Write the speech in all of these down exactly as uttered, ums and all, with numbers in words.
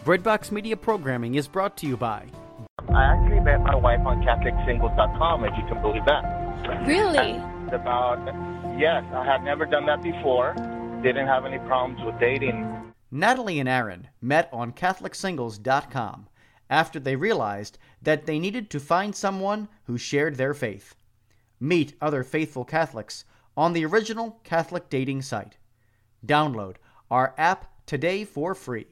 Breadbox Media programming is brought to you by... I actually met my wife on Catholic Singles dot com, if you can believe that. Really? And about, yes, I had never done that before. Didn't have any problems with dating. Natalie and Aaron met on Catholic Singles dot com after they realized that they needed to find someone who shared their faith. Meet other faithful Catholics on the original Catholic dating site. Download our app today for free.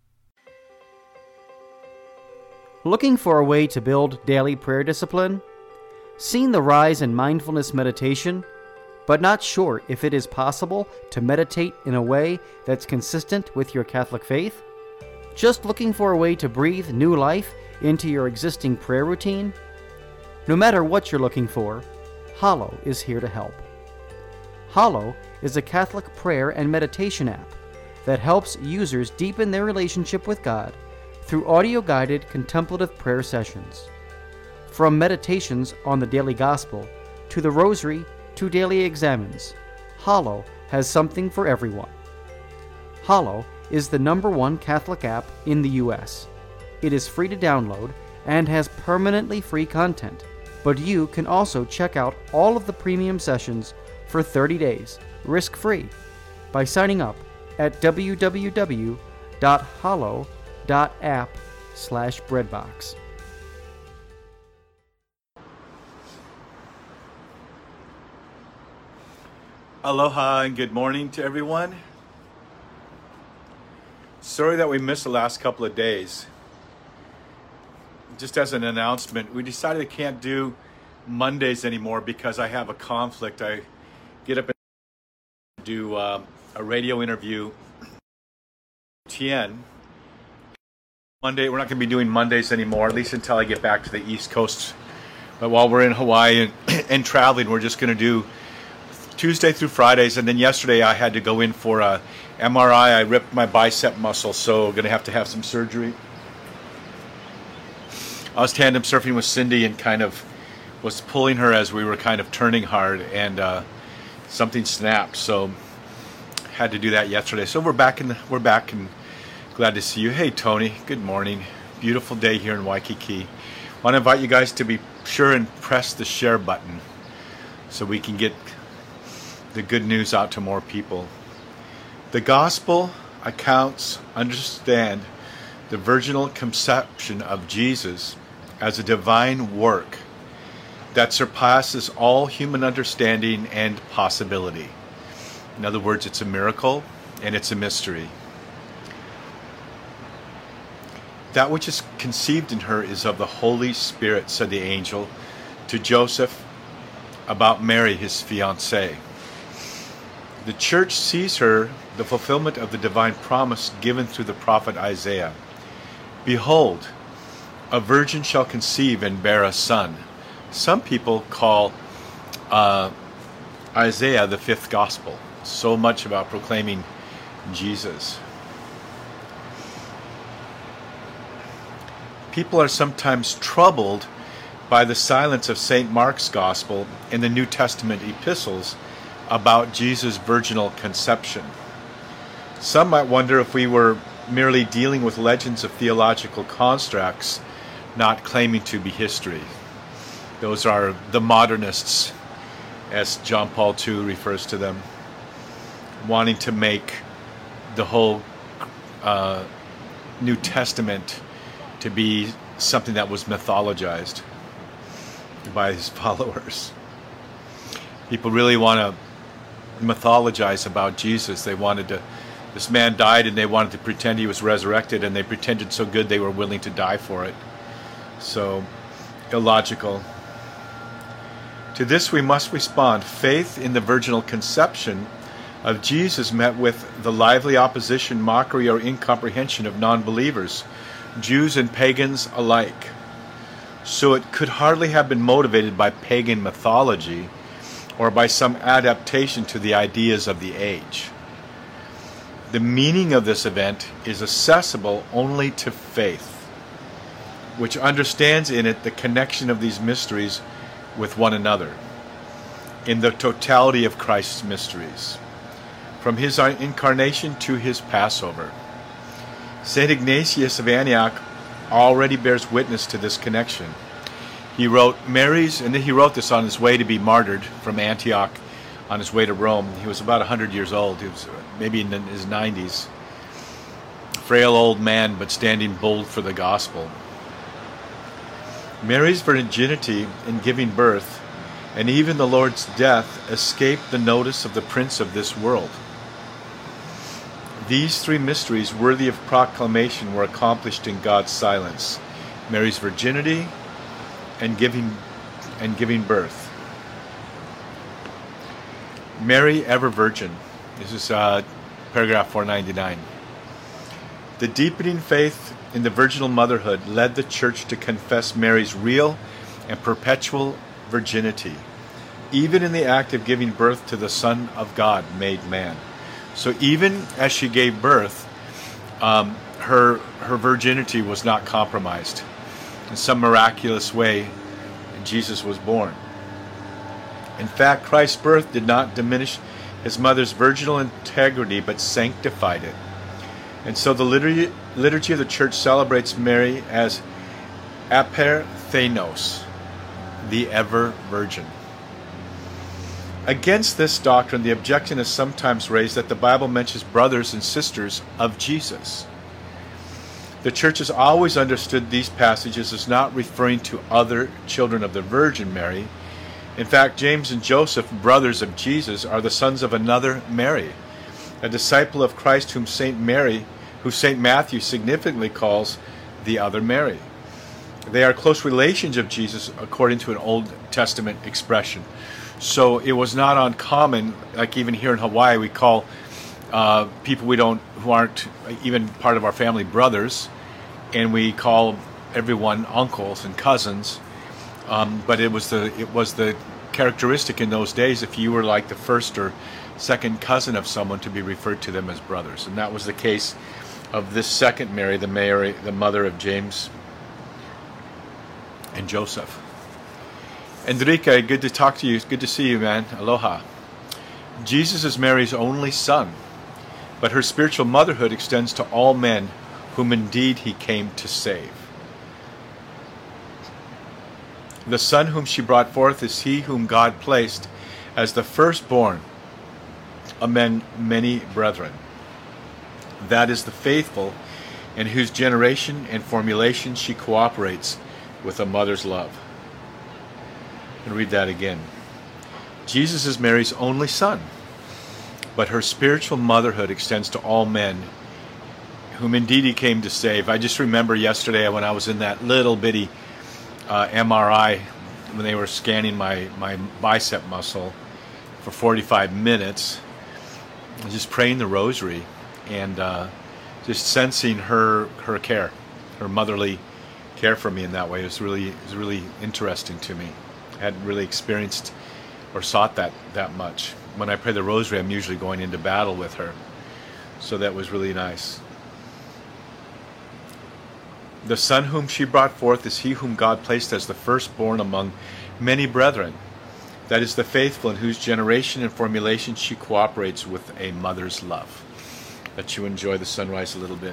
Looking for a way to build daily prayer discipline? Seen the rise in mindfulness meditation, but not sure if it is possible to meditate in a way that's consistent with your Catholic faith? Just looking for a way to breathe new life into your existing prayer routine? No matter what you're looking for, Hallow is here to help. Hallow is a Catholic prayer and meditation app that helps users deepen their relationship with God through audio-guided contemplative prayer sessions. From meditations on the daily gospel to the rosary to daily examines, Hallow has something for everyone. Hallow is the number one Catholic app in the U S. It is free to download and has permanently free content, but you can also check out all of the premium sessions for thirty days, risk-free, by signing up at w w w dot hallow dot app slash breadbox. Aloha and good morning to everyone. Sorry that we missed the last couple of days. Just as an announcement, we decided I can't do Mondays anymore because I have a conflict. I get up and do uh, a radio interview. T N. Monday, we're not going to be doing Mondays anymore, at least until I get back to the East Coast. But while we're in Hawaii and, and traveling, we're just going to do Tuesday through Fridays. And then yesterday I had to go in for a M R I. I ripped my bicep muscle, so going to have to have some surgery. I was tandem surfing with Cindy and kind of was pulling her as we were kind of turning hard, and uh, something snapped. So had to do that yesterday. So we're back in the, we're back and glad to see you. Hey Tony, good morning. Beautiful day here in Waikiki. I want to invite you guys to be sure and press the share button so we can get the good news out to more people. The gospel accounts understand the virginal conception of Jesus as a divine work that surpasses all human understanding and possibility. In other words, it's a miracle and it's a mystery. That which is conceived in her is of the Holy Spirit, said the angel to Joseph about Mary, his fiancée. The church sees her the fulfillment of the divine promise given through the prophet Isaiah. Behold, a virgin shall conceive and bear a son. Some people call uh, Isaiah the fifth gospel. So much about proclaiming Jesus. People are sometimes troubled by the silence of Saint Mark's Gospel in the New Testament epistles about Jesus' virginal conception. Some might wonder if we were merely dealing with legends of theological constructs, not claiming to be history. Those are the modernists, as John Paul the Second refers to them, wanting to make the whole uh, New Testament to be something that was mythologized by his followers. People really want to mythologize about Jesus. They wanted to, this man died and they wanted to pretend he was resurrected, and they pretended so good they were willing to die for it. So, illogical. To this we must respond. Faith in the virginal conception of Jesus met with the lively opposition, mockery, or incomprehension of non-believers, Jews and pagans alike. So it could hardly have been motivated by pagan mythology or by some adaptation to the ideas of the age. The meaning of this event is accessible only to faith, which understands in it the connection of these mysteries with one another, in the totality of Christ's mysteries, from his incarnation to his Passover. Saint Ignatius of Antioch already bears witness to this connection. He wrote Mary's, and he wrote this on his way to be martyred from Antioch, on his way to Rome. He was about one hundred years old. He was maybe in his nineties. Frail old man, but standing bold for the gospel. Mary's virginity in giving birth, and even the Lord's death, escaped the notice of the prince of this world. These three mysteries worthy of proclamation were accomplished in God's silence. Mary's virginity and giving and giving birth. Mary ever virgin. This is uh, paragraph four ninety-nine. The deepening faith in the virginal motherhood led the Church to confess Mary's real and perpetual virginity, even in the act of giving birth to the Son of God made man. So even as she gave birth, um, her her virginity was not compromised. In some miraculous way, Jesus was born. In fact, Christ's birth did not diminish his mother's virginal integrity, but sanctified it. And so the liturgy, liturgy of the Church celebrates Mary as aperthenos, the ever virgin. Against this doctrine, the objection is sometimes raised that the Bible mentions brothers and sisters of Jesus. The Church has always understood these passages as not referring to other children of the Virgin Mary. In fact, James and Joseph, brothers of Jesus, are the sons of another Mary, a disciple of Christ whom Saint Mary, who Saint Matthew significantly calls the other Mary. They are close relations of Jesus according to an Old Testament expression. So it was not uncommon, like even here in Hawaii, we call uh, people we don't, who aren't even part of our family, brothers, and we call everyone uncles and cousins. Um, but it was the it was the characteristic in those days, if you were like the first or second cousin of someone, to be referred to them as brothers, and that was the case of this second Mary, the Mary, the mother of James and Joseph. Enrique, good to talk to you. It's good to see you, man. Aloha. Jesus is Mary's only son, but her spiritual motherhood extends to all men whom indeed he came to save. The Son whom she brought forth is he whom God placed as the firstborn among many brethren. That is the faithful, in whose generation and formulation she cooperates with a mother's love. And read that again. Jesus is Mary's only son, but her spiritual motherhood extends to all men whom indeed he came to save. I just remember yesterday when I was in that little bitty uh, M R I, when they were scanning my, my bicep muscle for forty-five minutes, just praying the rosary and uh, just sensing her her care, her motherly care for me in that way. It was really, it was really interesting to me. I hadn't really experienced or sought that that much. When I pray the rosary, I'm usually going into battle with her. So that was really nice. The Son whom she brought forth is he whom God placed as the firstborn among many brethren. That is the faithful, in whose generation and formulation she cooperates with a mother's love. Let you enjoy the sunrise a little bit.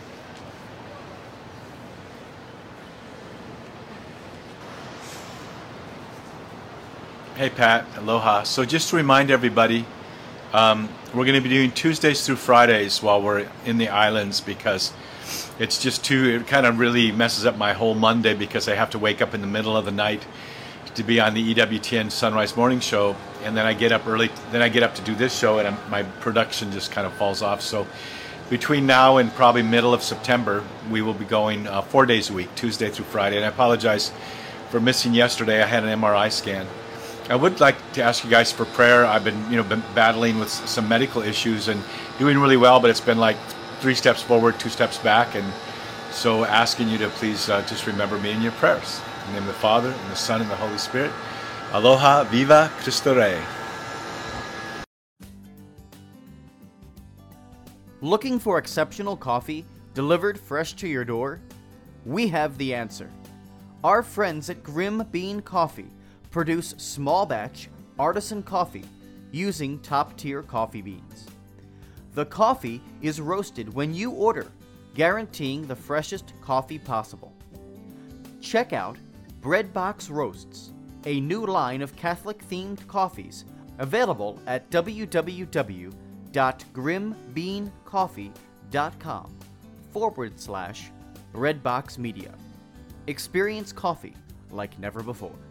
Hey Pat, aloha. So just to remind everybody, um, we're going to be doing Tuesdays through Fridays while we're in the islands, because it's just too, it kind of really messes up my whole Monday, because I have to wake up in the middle of the night to be on the E W T N Sunrise Morning Show, and then I get up early, then I get up to do this show, and I'm, my production just kind of falls off. So between now and probably middle of September, we will be going uh, four days a week, Tuesday through Friday. And I apologize for missing yesterday. I had an M R I scan. I would like to ask you guys for prayer. I've been, you know, been battling with some medical issues and doing really well, but it's been like three steps forward, two steps back, and so asking you to please uh, just remember me in your prayers. In the name of the Father, and the Son, and the Holy Spirit. Aloha, viva Cristo Rey. Looking for exceptional coffee delivered fresh to your door? We have the answer. Our friends at Grim Bean Coffee produce small batch artisan coffee using top tier coffee beans. The coffee is roasted when you order, guaranteeing the freshest coffee possible. Check out Breadbox Roasts, a new line of Catholic-themed coffees available at www.grimbeancoffee.com forward slash Breadbox Media. Experience coffee like never before.